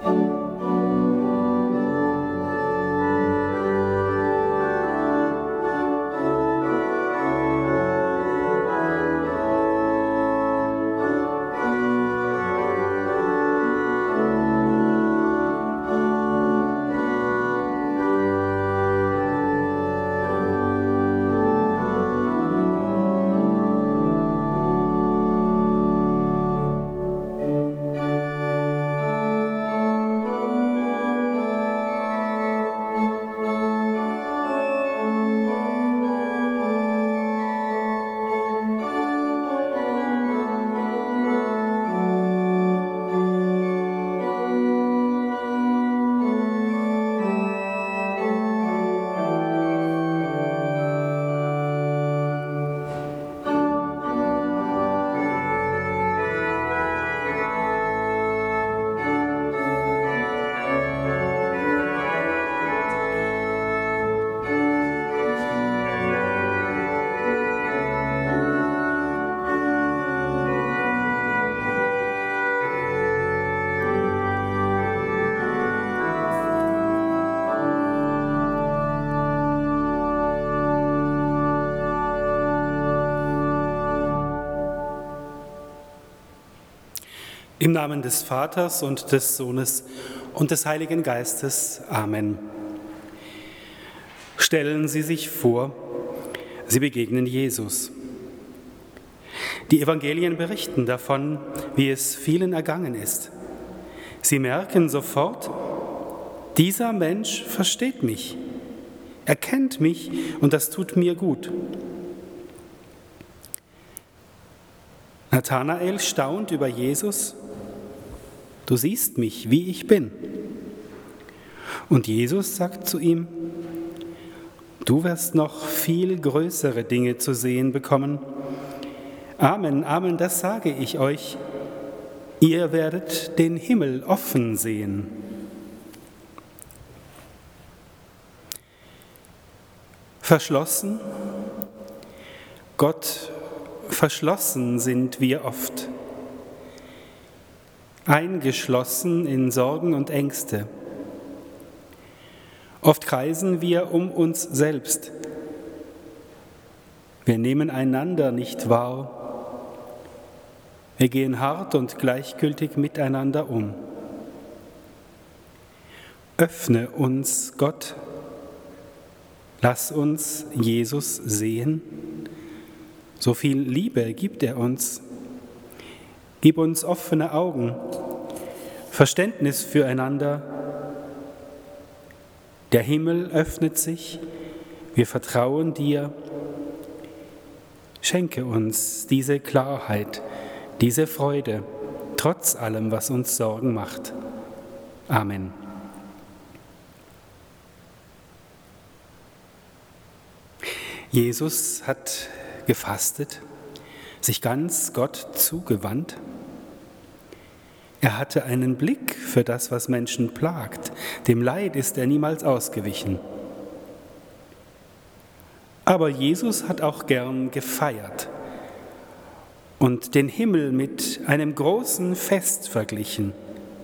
Im Namen des Vaters und des Sohnes und des Heiligen Geistes. Amen. Stellen Sie sich vor, Sie begegnen Jesus. Die Evangelien berichten davon, wie es vielen ergangen ist. Sie merken sofort, dieser Mensch versteht mich, er kennt mich und das tut mir gut. Nathanael staunt über Jesus. Du siehst mich, wie ich bin. Und Jesus sagt zu ihm, du wirst noch viel größere Dinge zu sehen bekommen. Amen, Amen, das sage ich euch. Ihr werdet den Himmel offen sehen. Verschlossen, Gott verschlossen sind wir oft. Eingeschlossen in Sorgen und Ängste. Oft kreisen wir um uns selbst. Wir nehmen einander nicht wahr. Wir gehen hart und gleichgültig miteinander um. Öffne uns, Gott. Lass uns Jesus sehen. So viel Liebe gibt er uns. Gib uns offene Augen, Verständnis füreinander. Der Himmel öffnet sich, wir vertrauen dir. Schenke uns diese Klarheit, diese Freude, trotz allem, was uns Sorgen macht. Amen. Jesus hat gefastet, sich ganz Gott zugewandt. Er hatte einen Blick für das, was Menschen plagt. Dem Leid ist er niemals ausgewichen. Aber Jesus hat auch gern gefeiert und den Himmel mit einem großen Fest verglichen.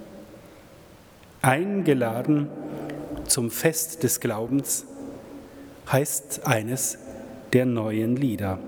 Eingeladen zum Fest des Glaubens heißt eines der neuen Lieder.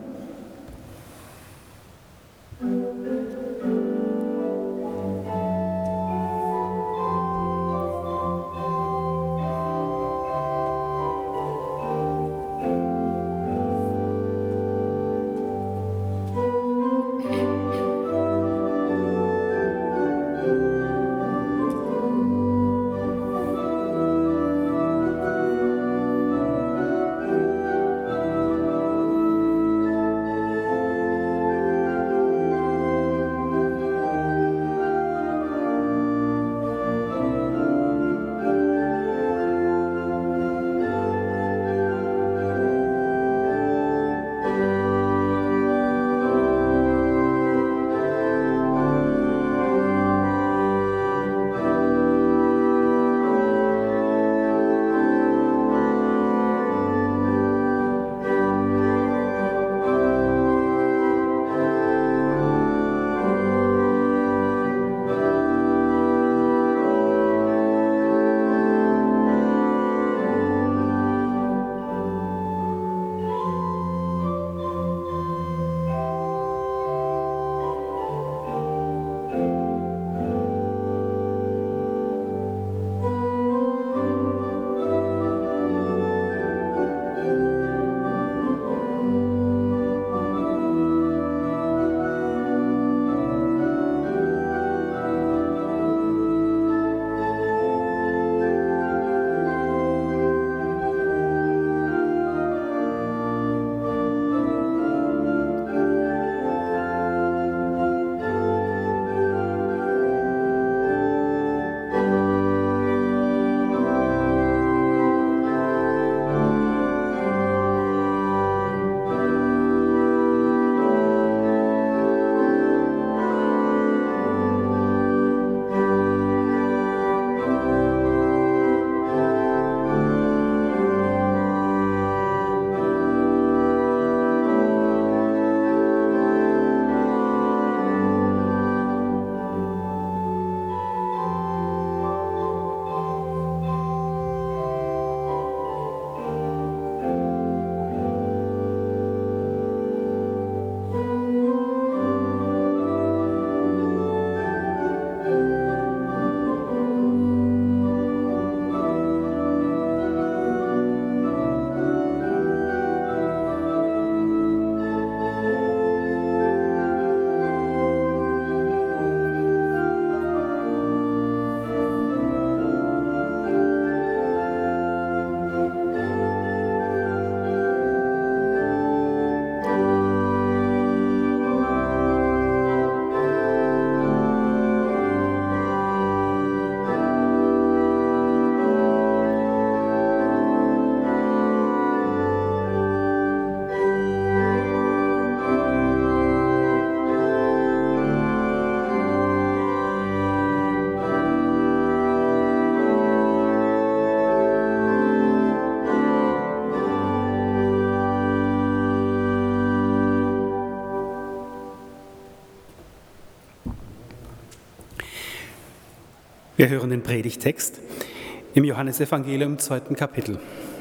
Wir hören den Predigtext im Johannesevangelium 2. Kapitel.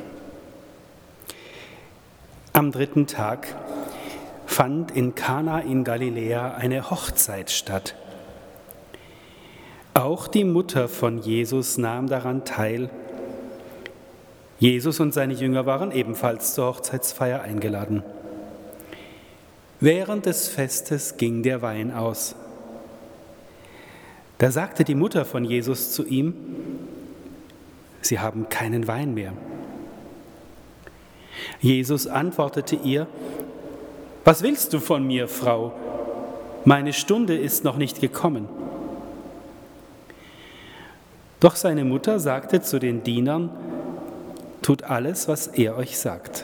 Am 3. Tag fand in Kana in Galiläa eine Hochzeit statt. Auch die Mutter von Jesus nahm daran teil. Jesus und seine Jünger waren ebenfalls zur Hochzeitsfeier eingeladen. Während des Festes ging der Wein aus. Da sagte die Mutter von Jesus zu ihm: Sie haben keinen Wein mehr. Jesus antwortete ihr: Was willst du von mir, Frau? Meine Stunde ist noch nicht gekommen. Doch seine Mutter sagte zu den Dienern: Tut alles, was er euch sagt.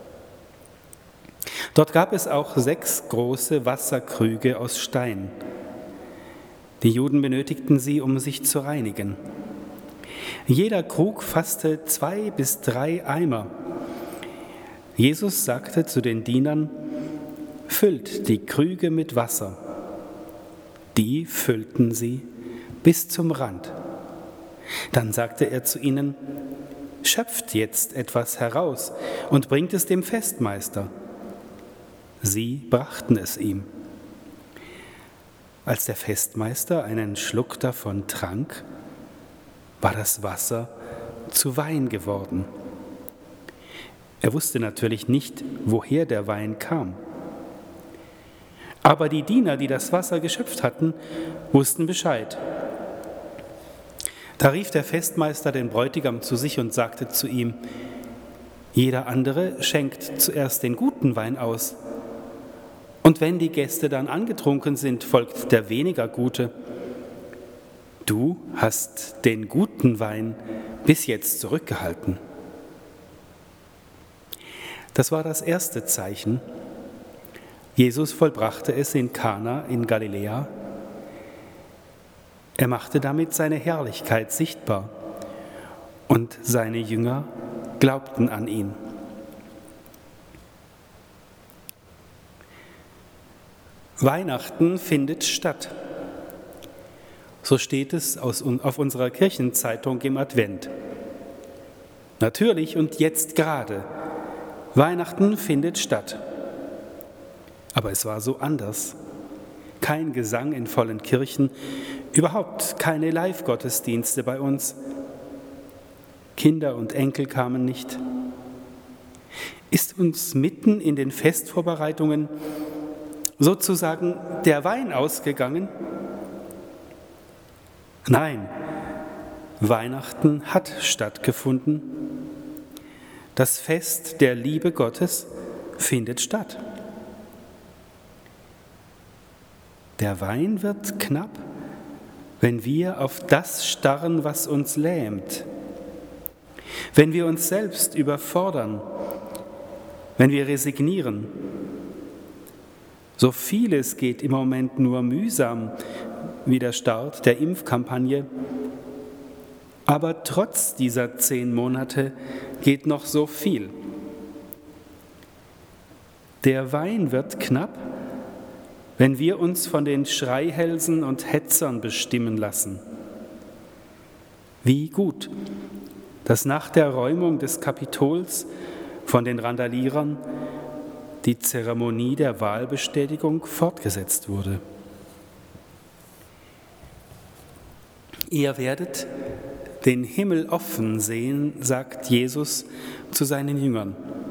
Dort gab es auch 6 große Wasserkrüge aus Stein. Die Juden benötigten sie, um sich zu reinigen. Jeder Krug fasste 2 bis 3 Eimer. Jesus sagte zu den Dienern: Füllt die Krüge mit Wasser. Die füllten sie bis zum Rand. Dann sagte er zu ihnen: Schöpft jetzt etwas heraus und bringt es dem Festmeister. Sie brachten es ihm. Als der Festmeister einen Schluck davon trank, war das Wasser zu Wein geworden. Er wusste natürlich nicht, woher der Wein kam. Aber die Diener, die das Wasser geschöpft hatten, wussten Bescheid. Da rief der Festmeister den Bräutigam zu sich und sagte zu ihm: Jeder andere schenkt zuerst den guten Wein aus. Und wenn die Gäste dann angetrunken sind, folgt der weniger gute. Du hast den guten Wein bis jetzt zurückgehalten. Das war das erste Zeichen. Jesus vollbrachte es in Kana in Galiläa. Er machte damit seine Herrlichkeit sichtbar und seine Jünger glaubten an ihn. Weihnachten findet statt. So steht es auf unserer Kirchenzeitung im Advent. Natürlich und jetzt gerade. Weihnachten findet statt. Aber es war so anders. Kein Gesang in vollen Kirchen, überhaupt keine Live-Gottesdienste bei uns. Kinder und Enkel kamen nicht. Ist uns mitten in den Festvorbereitungen sozusagen der Wein ausgegangen? Nein, Weihnachten hat stattgefunden. Das Fest der Liebe Gottes findet statt. Der Wein wird knapp, wenn wir auf das starren, was uns lähmt, wenn wir uns selbst überfordern, wenn wir resignieren. So vieles geht im Moment nur mühsam, wie der Start der Impfkampagne. Aber trotz dieser 10 Monate geht noch so viel. Der Wein wird knapp, wenn wir uns von den Schreihälsen und Hetzern bestimmen lassen. Wie gut, dass nach der Räumung des Kapitols von den Randalierern die Zeremonie der Wahlbestätigung fortgesetzt wurde. Ihr werdet den Himmel offen sehen, sagt Jesus zu seinen Jüngern.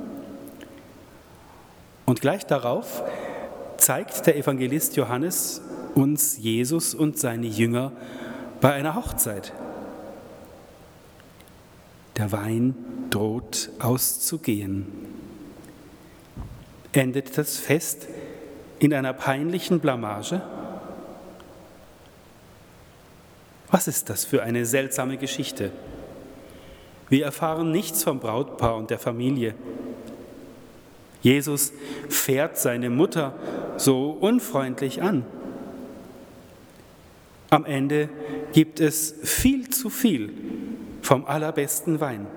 Und gleich darauf zeigt der Evangelist Johannes uns Jesus und seine Jünger bei einer Hochzeit. Der Wein droht auszugehen. Endet das Fest in einer peinlichen Blamage? Was ist das für eine seltsame Geschichte? Wir erfahren nichts vom Brautpaar und der Familie. Jesus fährt seine Mutter so unfreundlich an. Am Ende gibt es viel zu viel vom allerbesten Wein.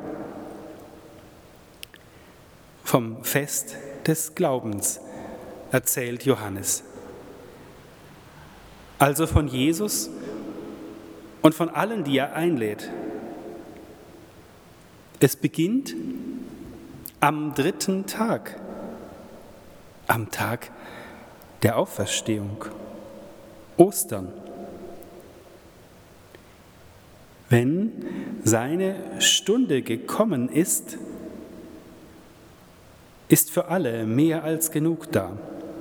Vom Fest des Glaubens erzählt Johannes. Also von Jesus und von allen, die er einlädt. Es beginnt am 3. Tag, am Tag der Auferstehung, Ostern. Wenn seine Stunde gekommen ist, ist für alle mehr als genug da.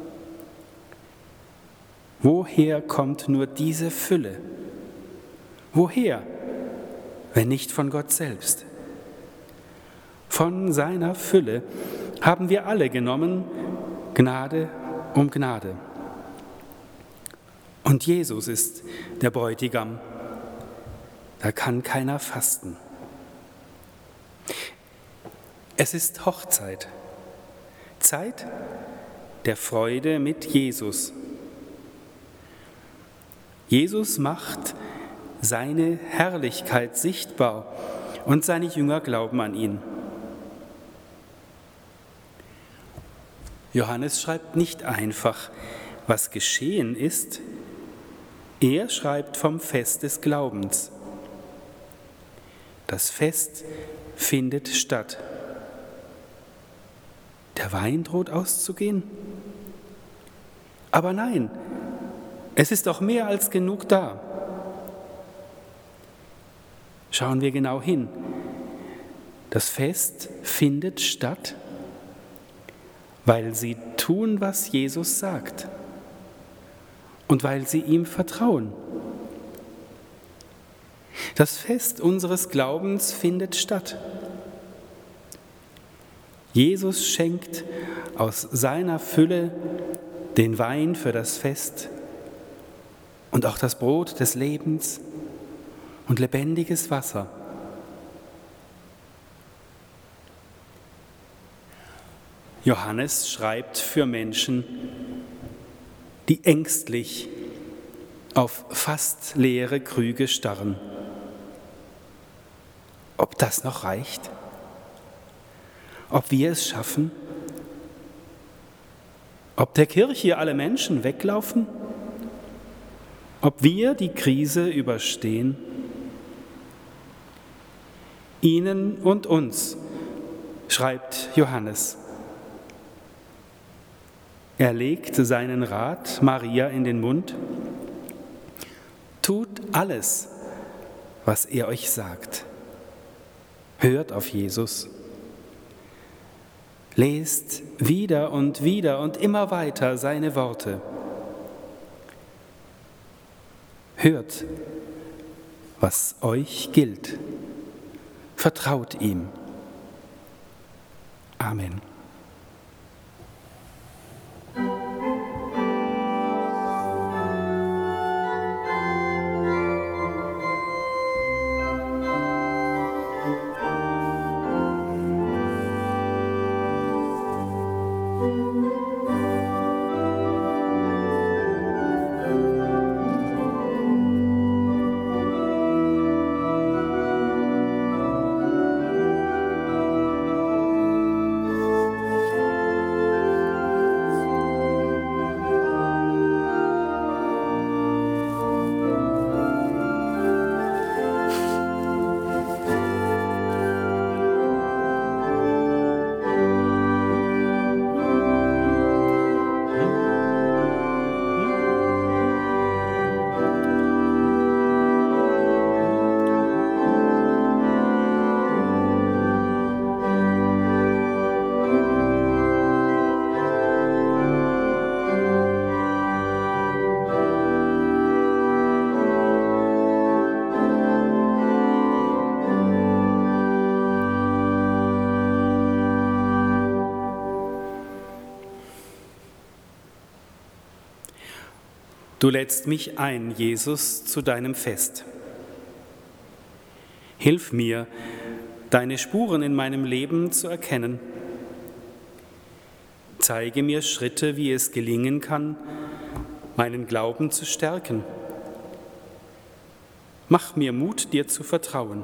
Woher kommt nur diese Fülle? Woher, wenn nicht von Gott selbst? Von seiner Fülle haben wir alle genommen, Gnade um Gnade. Und Jesus ist der Bräutigam. Da kann keiner fasten. Es ist Hochzeit, Zeit der Freude mit Jesus. Jesus macht seine Herrlichkeit sichtbar und seine Jünger glauben an ihn. Johannes schreibt nicht einfach, was geschehen ist, er schreibt vom Fest des Glaubens. Das Fest findet statt. Der Wein droht auszugehen? Aber nein, es ist doch mehr als genug da. Schauen wir genau hin. Das Fest findet statt, weil sie tun, was Jesus sagt und weil sie ihm vertrauen. Das Fest unseres Glaubens findet statt. Jesus schenkt aus seiner Fülle den Wein für das Fest und auch das Brot des Lebens und lebendiges Wasser. Johannes schreibt für Menschen, die ängstlich auf fast leere Krüge starren. Ob das noch reicht? Ob wir es schaffen? Ob der Kirche alle Menschen weglaufen? Ob wir die Krise überstehen? Ihnen und uns, schreibt Johannes. Er legt seinen Rat Maria in den Mund. Tut alles, was er euch sagt. Hört auf Jesus. Lest wieder und immer weiter seine Worte. Hört, was euch gilt. Vertraut ihm. Amen. Du lädst mich ein, Jesus, zu deinem Fest. Hilf mir, deine Spuren in meinem Leben zu erkennen. Zeige mir Schritte, wie es gelingen kann, meinen Glauben zu stärken. Mach mir Mut, dir zu vertrauen.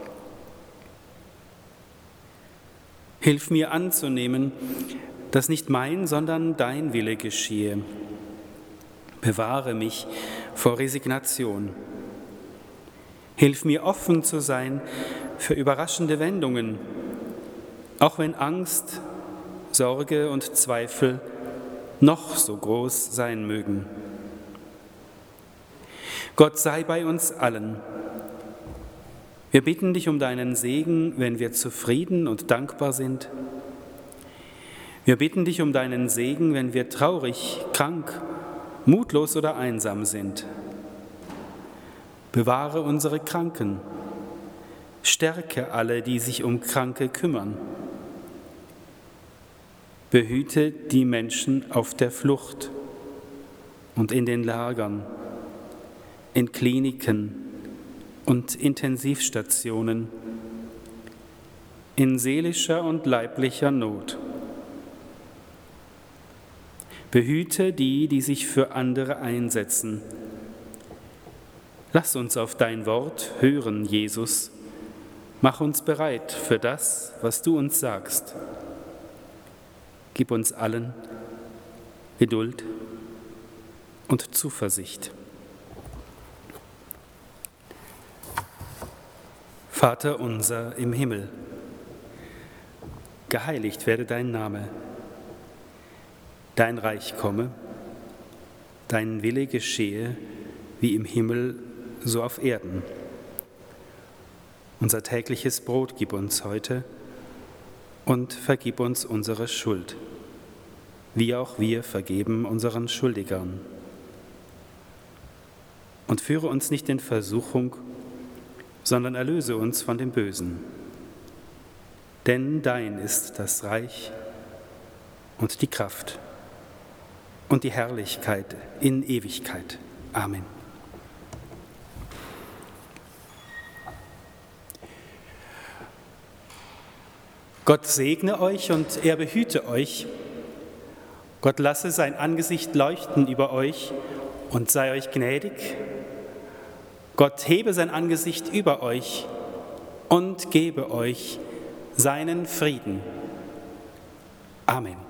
Hilf mir anzunehmen, dass nicht mein, sondern dein Wille geschehe. Bewahre mich vor Resignation. Hilf mir, offen zu sein für überraschende Wendungen, auch wenn Angst, Sorge und Zweifel noch so groß sein mögen. Gott sei bei uns allen. Wir bitten dich um deinen Segen, wenn wir zufrieden und dankbar sind. Wir bitten dich um deinen Segen, wenn wir traurig, krank, mutlos oder einsam sind. Bewahre unsere Kranken. Stärke alle, die sich um Kranke kümmern. Behüte die Menschen auf der Flucht und in den Lagern, in Kliniken und Intensivstationen, in seelischer und leiblicher Not. Behüte die, die sich für andere einsetzen. Lass uns auf dein Wort hören, Jesus. Mach uns bereit für das, was du uns sagst. Gib uns allen Geduld und Zuversicht. Vater unser im Himmel, geheiligt werde dein Name. Dein Reich komme, dein Wille geschehe, wie im Himmel, so auf Erden. Unser tägliches Brot gib uns heute und vergib uns unsere Schuld, wie auch wir vergeben unseren Schuldigern. Und führe uns nicht in Versuchung, sondern erlöse uns von dem Bösen. Denn dein ist das Reich und die Kraft und die Herrlichkeit in Ewigkeit. Amen. Gott segne euch und er behüte euch. Gott lasse sein Angesicht leuchten über euch und sei euch gnädig. Gott hebe sein Angesicht über euch und gebe euch seinen Frieden. Amen.